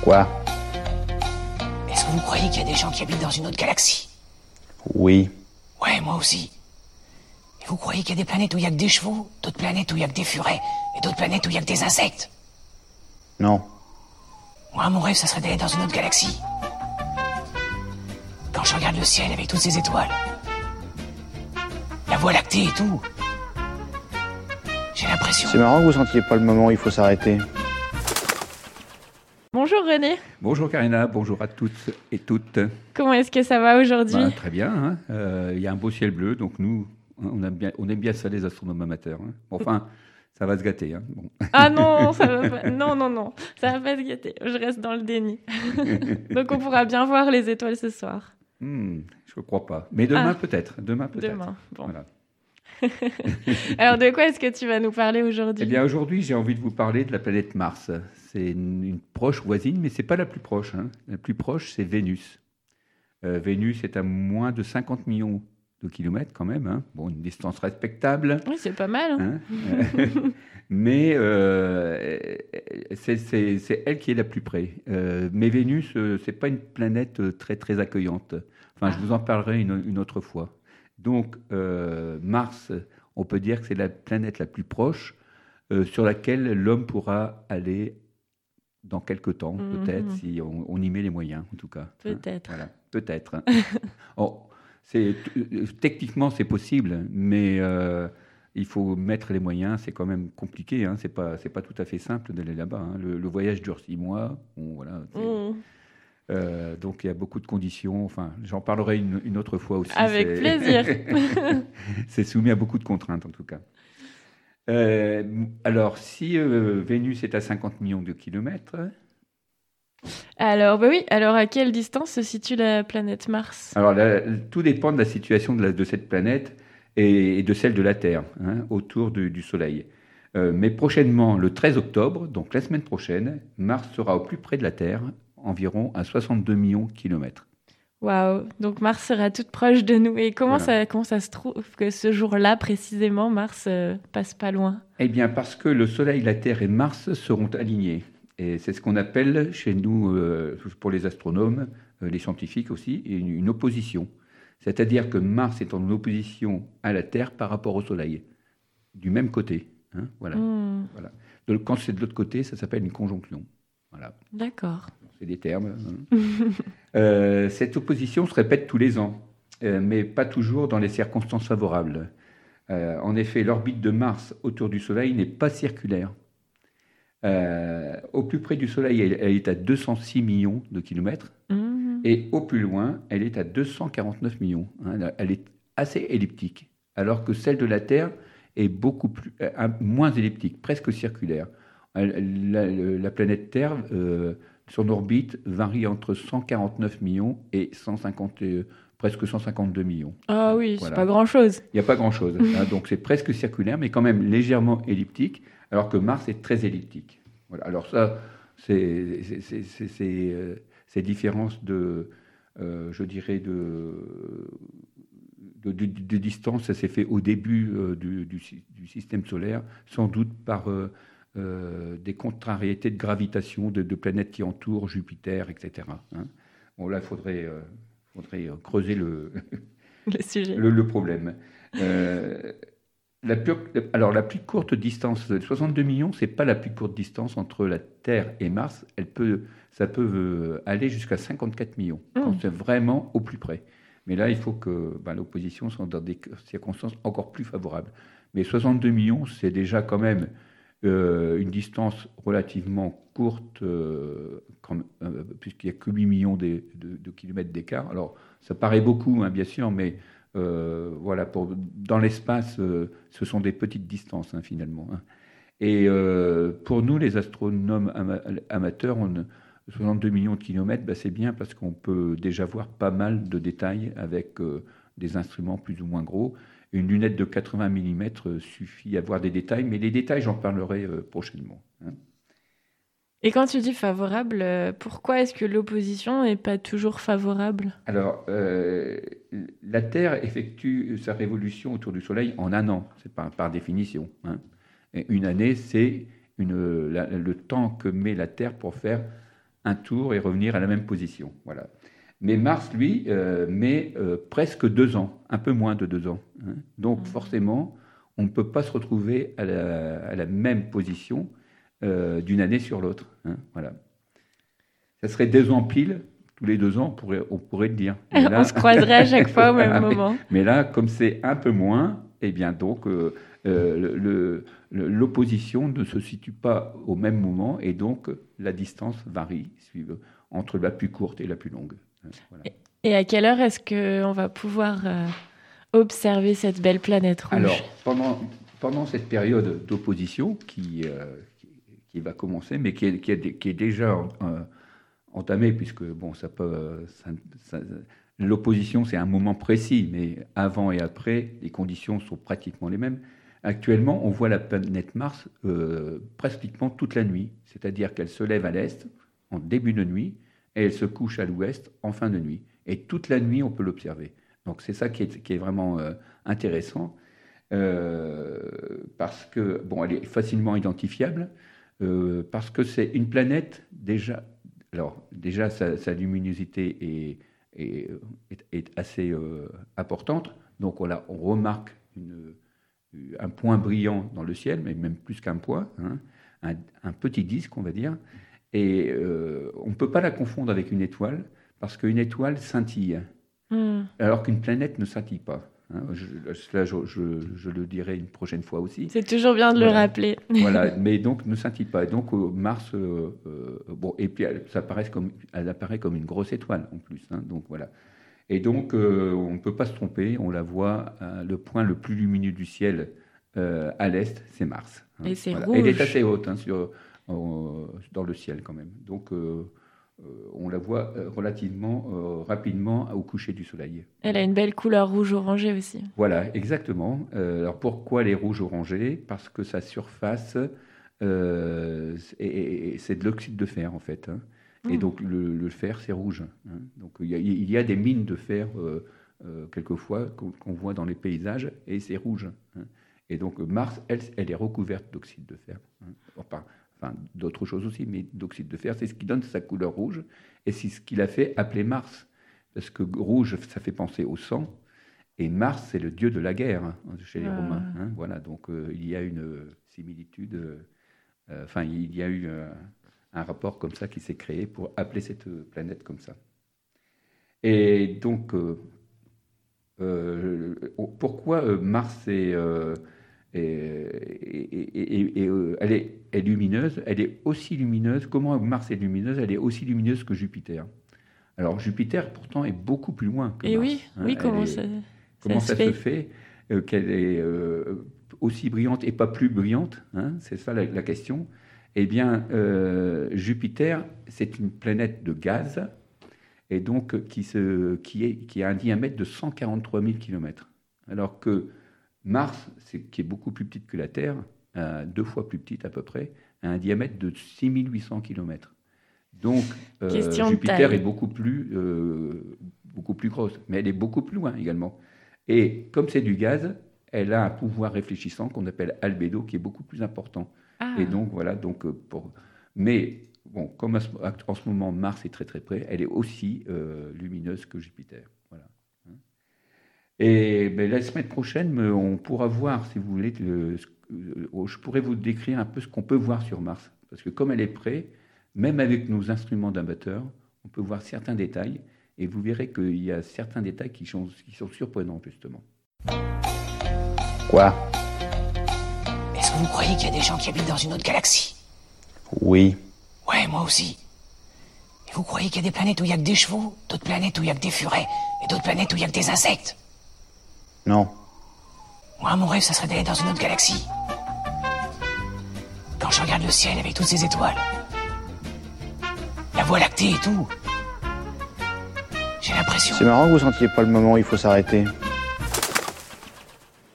Quoi? Est-ce que vous croyez qu'il y a des gens qui habitent dans une autre galaxie? Oui. Ouais, moi aussi. Et vous croyez qu'il y a des planètes où il y a que des chevaux, d'autres planètes où il y a que des furets, et d'autres planètes où il y a que des insectes? Non. Moi, mon rêve, ça serait d'aller dans une autre galaxie. Quand je regarde le ciel avec toutes ces étoiles, la Voie lactée et tout, j'ai l'impression... C'est marrant que vous sentiez pas le moment où il faut s'arrêter. Bonjour René, Bonjour Karina, bonjour à toutes et toutes. comment est-ce que ça va aujourd'hui? Très bien, hein. Il y a un beau ciel bleu, donc nous, on aime bien ça les astronomes amateurs. Hein. Enfin, ça va se gâter. Hein. Bon. Ah non, ça va pas. Non, ça va pas se gâter. Je reste dans le déni. Donc on pourra bien voir les étoiles ce soir. Je ne crois pas. Mais demain peut-être. Demain, Bon. Voilà. Alors de quoi est-ce que tu vas nous parler aujourd'hui? Eh bien aujourd'hui, j'ai envie de vous parler de la planète Mars. C'est une proche voisine, mais c'est pas la plus proche. Hein. La plus proche, c'est Vénus. Vénus est à moins de 50 millions de kilomètres quand même. Hein. Bon, une distance respectable. Oui, c'est pas mal. Hein. Mais c'est elle qui est la plus près. Mais Vénus, c'est pas une planète très très accueillante. Enfin, je vous en parlerai une autre fois. Donc, Mars, on peut dire que c'est la planète la plus proche sur laquelle l'homme pourra aller dans quelques temps, peut-être, si on y met les moyens, en tout cas. Peut-être. Voilà, peut-être. Techniquement, c'est possible, mais il faut mettre les moyens. C'est quand même compliqué. Hein, c'est pas tout à fait simple d'aller là-bas. Hein. Le voyage dure 6 mois. Bon, voilà. Donc il y a beaucoup de conditions. Enfin, j'en parlerai une autre fois aussi. Avec plaisir. C'est soumis à beaucoup de contraintes, en tout cas. Alors, si Vénus est à 50 millions de kilomètres... Alors, oui. Alors, à quelle distance se situe la planète Mars? Alors, tout dépend de la situation de cette planète et de celle de la Terre, hein, autour du Soleil. Mais prochainement, le 13 octobre, donc la semaine prochaine, Mars sera au plus près de la Terre, environ à 62 millions de kilomètres. Waouh, donc Mars sera toute proche de nous. Et comment ça se trouve que ce jour-là, précisément, Mars passe pas loin? Eh bien, parce que le Soleil, la Terre et Mars seront alignés. Et c'est ce qu'on appelle chez nous, pour les astronomes, les scientifiques aussi, une opposition. C'est-à-dire que Mars est en opposition à la Terre par rapport au Soleil, du même côté. Hein, voilà. Voilà. Donc, quand c'est de l'autre côté, ça s'appelle une conjonction. Voilà. D'accord. C'est des termes. Hein. Cette opposition se répète tous les ans, mais pas toujours dans les circonstances favorables. En effet, l'orbite de Mars autour du Soleil n'est pas circulaire. Au plus près du Soleil, elle est à 206 millions de kilomètres, et au plus loin, elle est à 249 millions. Hein. Elle est assez elliptique, alors que celle de la Terre est moins elliptique, presque circulaire. La planète Terre, son orbite varie entre 149 millions et presque 152 millions. Ah oui, voilà. C'est pas grand-chose. Il n'y a pas grand-chose. Hein, donc c'est presque circulaire, mais quand même légèrement elliptique, alors que Mars est très elliptique. Voilà. Alors ça, ces différences je dirais, de distance, ça s'est fait au début du système solaire, sans doute par des contrariétés de gravitation de planètes qui entourent Jupiter, etc. Hein. Bon, là, il faudrait creuser le sujet. le problème. Alors, la plus courte distance, 62 millions, c'est pas la plus courte distance entre la Terre et Mars. Ça peut aller jusqu'à 54 millions, quand c'est vraiment au plus près. Mais là, il faut que l'opposition soit dans des circonstances encore plus favorables. Mais 62 millions, c'est déjà quand même une distance relativement courte, puisqu'il n'y a que 8 millions de kilomètres d'écart. Alors, ça paraît beaucoup, hein, bien sûr, mais voilà, dans l'espace, ce sont des petites distances, hein, finalement. Hein. Et pour nous, les astronomes amateurs, 62 millions de kilomètres, c'est bien parce qu'on peut déjà voir pas mal de détails avec des instruments plus ou moins gros. Une lunette de 80 mm suffit à voir des détails, mais les détails, j'en parlerai prochainement. Hein. Et quand tu dis favorable, pourquoi est-ce que l'opposition n'est pas toujours favorable? Alors, la Terre effectue sa révolution autour du Soleil en un an, c'est par définition. Hein. Et une année, c'est le temps que met la Terre pour faire un tour et revenir à la même position. Voilà. Mais Mars, lui, met presque 2 ans, un peu moins de 2 ans. Hein. Donc forcément, on ne peut pas se retrouver à la même position d'une année sur l'autre. Hein. Voilà. Ça serait 2 ans pile. Tous les 2 ans, on pourrait le dire. On se croiserait à chaque fois au même moment. Mais là, comme c'est un peu moins, eh bien donc l'opposition ne se situe pas au même moment et donc la distance varie entre la plus courte et la plus longue. Voilà. Et à quelle heure est-ce qu'on va pouvoir observer cette belle planète rouge? Alors, pendant cette période d'opposition qui va commencer, mais qui est déjà entamée, puisque bon, l'opposition, c'est un moment précis, mais avant et après, les conditions sont pratiquement les mêmes. Actuellement, on voit la planète Mars pratiquement toute la nuit, c'est-à-dire qu'elle se lève à l'est en début de nuit et elle se couche à l'ouest en fin de nuit. Et toute la nuit, on peut l'observer. Donc c'est ça qui est vraiment intéressant, parce que bon, elle est facilement identifiable, parce que c'est une planète déjà. Alors déjà, sa luminosité est assez importante. Donc on remarque un point brillant dans le ciel, mais même plus qu'un point, hein, un petit disque, on va dire. Et on ne peut pas la confondre avec une étoile, parce qu'une étoile scintille, alors qu'une planète ne scintille pas. Hein. Cela, je le dirai une prochaine fois aussi. C'est toujours bien de le rappeler. Voilà, mais donc ne scintille pas. Donc Mars, bon, et puis elle apparaît comme une grosse étoile en plus. Hein, donc voilà. Et donc on ne peut pas se tromper. On la voit, le point le plus lumineux du ciel à l'est, c'est Mars. Hein, et c'est voilà. rouge. Et elle est assez haute dans le ciel quand même. Donc on la voit relativement rapidement au coucher du soleil. Elle a une belle couleur rouge-orangé aussi. Voilà, exactement. Alors pourquoi elle est rouge-orangée? Parce que sa surface, c'est de l'oxyde de fer en fait. Hein. Et donc le fer, c'est rouge. Hein. Donc il y a des mines de fer quelquefois qu'on voit dans les paysages et c'est rouge. Hein. Et donc Mars, elle est recouverte d'oxyde de fer. Hein. Enfin, d'autres choses aussi, mais d'oxyde de fer, c'est ce qui donne sa couleur rouge, et c'est ce qui l'a fait appeler Mars, parce que rouge, ça fait penser au sang, et Mars, c'est le dieu de la guerre, hein, chez les Romains. Hein, voilà, donc il y a une similitude, il y a eu un rapport comme ça qui s'est créé pour appeler cette planète comme ça. Et donc, pourquoi Mars elle est lumineuse, elle est aussi lumineuse. Comment Mars est lumineuse? Elle est aussi lumineuse que Jupiter. Alors Jupiter, pourtant, est beaucoup plus loin que Mars. Oui, comment ça se fait qu'elle est aussi brillante et pas plus brillante, hein, c'est ça la question. Eh bien, Jupiter, c'est une planète de gaz, et donc qui a un diamètre de 143 000 km. Alors que Mars, qui est beaucoup plus petite que la Terre, 2 fois plus petite à peu près, a un diamètre de 6800 km. Donc, Jupiter est beaucoup plus grosse, mais elle est beaucoup plus loin également. Et comme c'est du gaz, elle a un pouvoir réfléchissant qu'on appelle albédo, qui est beaucoup plus important. Et donc, voilà. Mais, bon, comme en ce moment, Mars est très très près, elle est aussi lumineuse que Jupiter. Voilà. Et la semaine prochaine, on pourra voir, si vous voulez, je pourrais vous décrire un peu ce qu'on peut voir sur Mars. Parce que comme elle est près, même avec nos instruments d'amateurs, on peut voir certains détails. Et vous verrez qu'il y a certains détails qui sont surprenants, justement. Quoi? Est-ce que vous croyez qu'il y a des gens qui habitent dans une autre galaxie? Oui. Ouais, moi aussi. Et vous croyez qu'il y a des planètes où il n'y a que des chevaux, d'autres planètes où il n'y a que des furets, et d'autres planètes où il n'y a que des insectes? Non. Moi, mon rêve, ça serait d'aller dans une autre galaxie. Quand je regarde le ciel avec toutes ces étoiles, la Voie lactée et tout, j'ai l'impression... C'est marrant que vous sentiez pas le moment où il faut s'arrêter.